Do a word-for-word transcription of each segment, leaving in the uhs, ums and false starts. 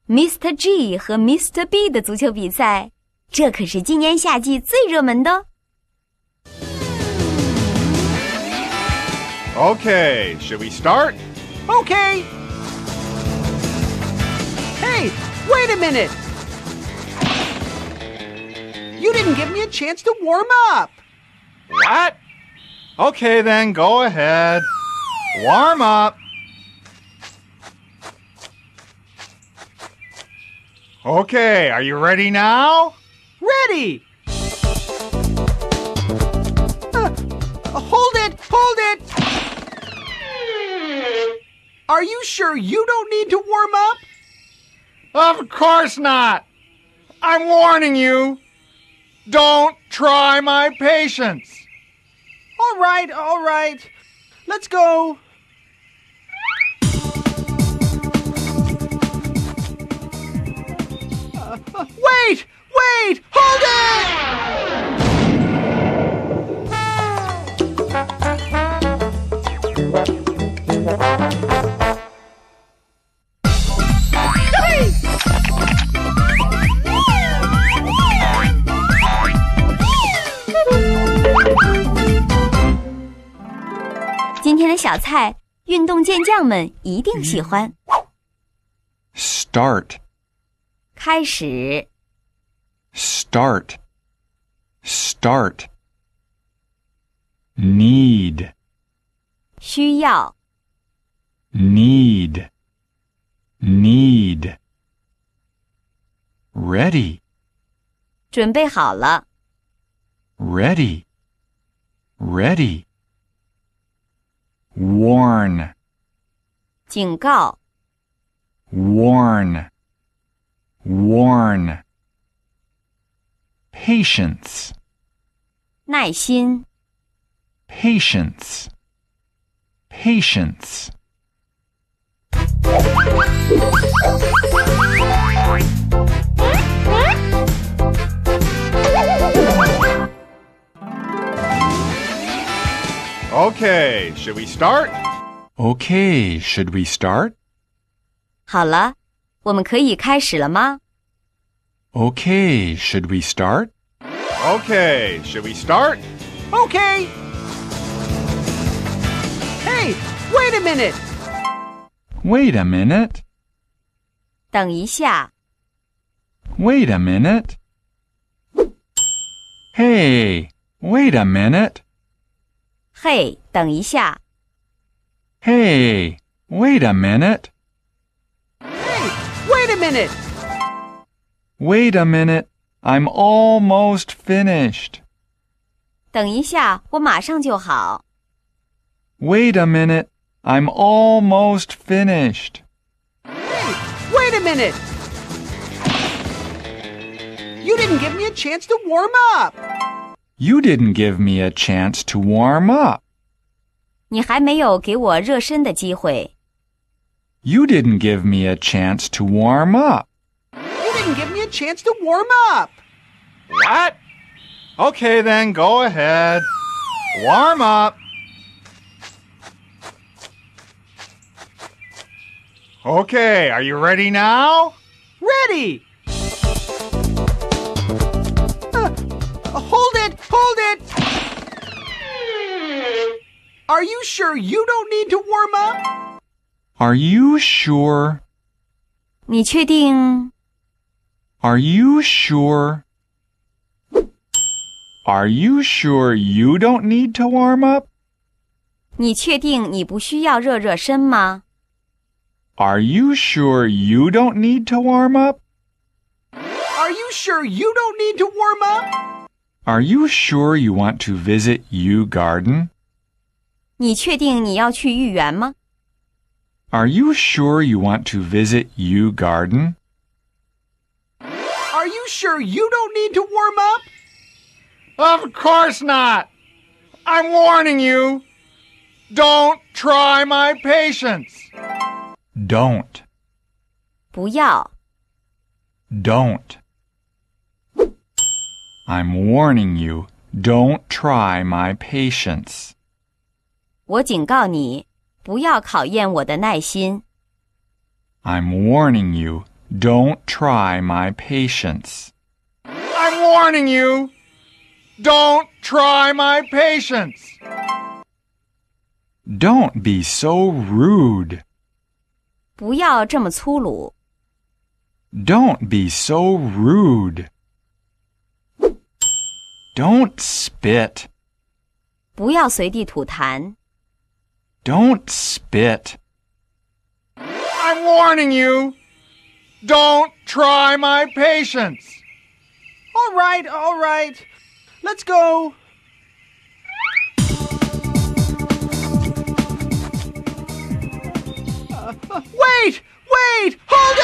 Mister G 和 Mister B 的足球比赛，这可是今年夏季最热门的哦。 Okay, should we start? Okay. Hey, wait a minute. You didn't give me a chance to warm up. What? Okay, then go ahead. Warm up. Okay, are you ready now? Ready. Uh, hold it, hold it. Are you sure you don't need to warm up? Of course not. I'm warning you. Don't try my patience. All right, all right. Let's go. Uh, uh, wait! Wait! Hold it! Hey! 今天的小菜，运动健将们一定喜欢。 Start. 开始。 Start. Start. Need. 需要。 Need. Need. Ready. 准备好了。 Ready. Ready. Warn. 警告。 Warn. Warn. Patience. 耐心。 Patience. Patience. Okay, should we start? Okay, should we start? 好了，我们可以开始了吗？ Okay, should we start? Okay, should we start? Okay. Hey, wait a minute. Wait a minute. 等一下。 Wait a minute. Hey, wait a minute. 嘿，等一下。 Hey, wait a minute. Hey, wait a minute. Wait a minute. I'm almost finished. 等一下，我马上就好。 Wait a minute. I'm almost finished. Hey, wait a minute. You didn't give me a chance to warm up. You didn't give me a chance to warm up. 你还没有给我热身的机会。 You didn't give me a chance to warm up. You didn't give me a chance to warm up. What? Okay, then go ahead. Warm up. Okay, are you ready now? Ready. Uh, hold it, hold it. Are you sure you don't need to warm up? Are you sure? 你确定？ Are you sure? Are you sure you don't need to warm up? 你确定你不需要热热身吗？ Are you sure you don't need to warm up? Are you sure you don't need to warm up? Are you sure you want to visit Yew Garden? 你确定你要去豫园吗？ Are you sure you want to visit Yew Garden? Are you sure you don't need to warm up? Of course not. I'm warning you. Don't try my patience. Don't. 不要。 Don't. I'm warning you. Don't try my patience. 我警告你，不要考验我的耐心。 I'm warning you. Don't try my patience. I'm warning you. Don't try my patience. Don't be so rude. 不要这么粗鲁。 Don't be so rude. Don't spit. 不要随地吐痰。 Don't spit. I'm warning you. Don't try my patience. All right, all right. Let's go. Uh, uh, wait! Wait! Hold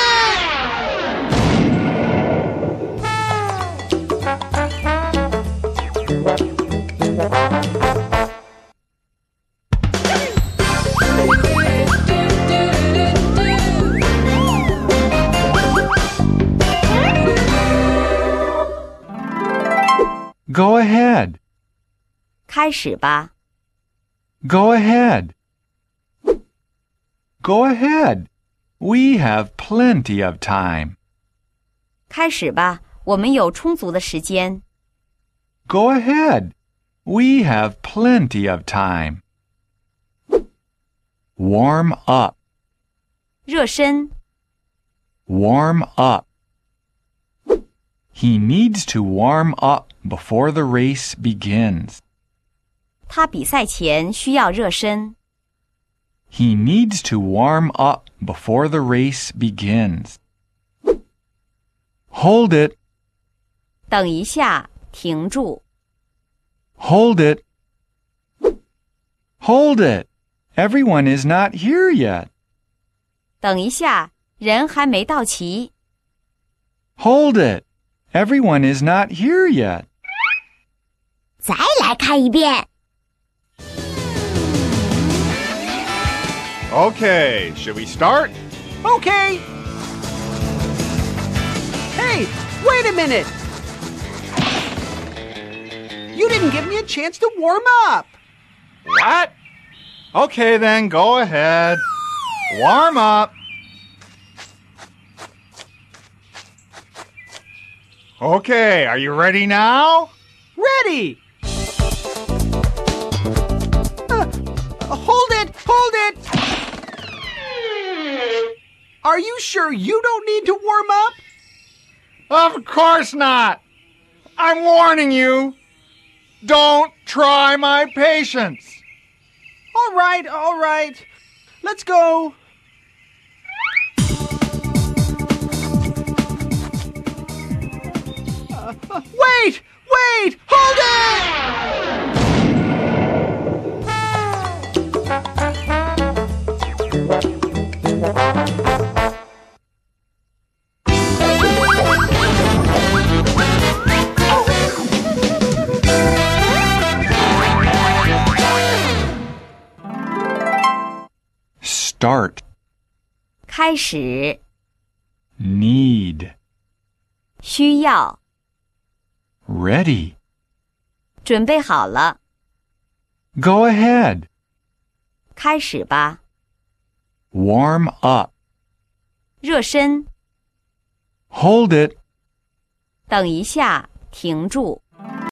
Go ahead. 开始吧。 Go ahead. Go ahead. We have plenty of time. 开始吧，我们有充足的时间。 Go ahead. We have plenty of time. Warm up. 热身。 Warm up. He needs to warm up before the race begins. 他比赛前需要热身。 He needs to warm up before the race begins. Hold it. 等一下，停住。 Hold it. Hold it. Everyone is not here yet. 等一下，人还没到齐。 Hold it. Everyone is not here yet. 再来看一遍。 Okay, should we start? Okay. Hey, wait a minute. You didn't give me a chance to warm up. What? Okay, then go ahead. Warm up. Okay, are you ready now? Ready. Uh, hold it, hold it. Are you sure you don't need to warm up? Of course not. I'm warning you. Don't try my patience. All right, all right. Let's go. Uh, uh, wait! Wait! Hold it! Start. 开始。 Need. 需要。 Ready. 准备好了。 Go ahead. 开始吧。 Warm up. 热身。 Hold it. 等一下，停住。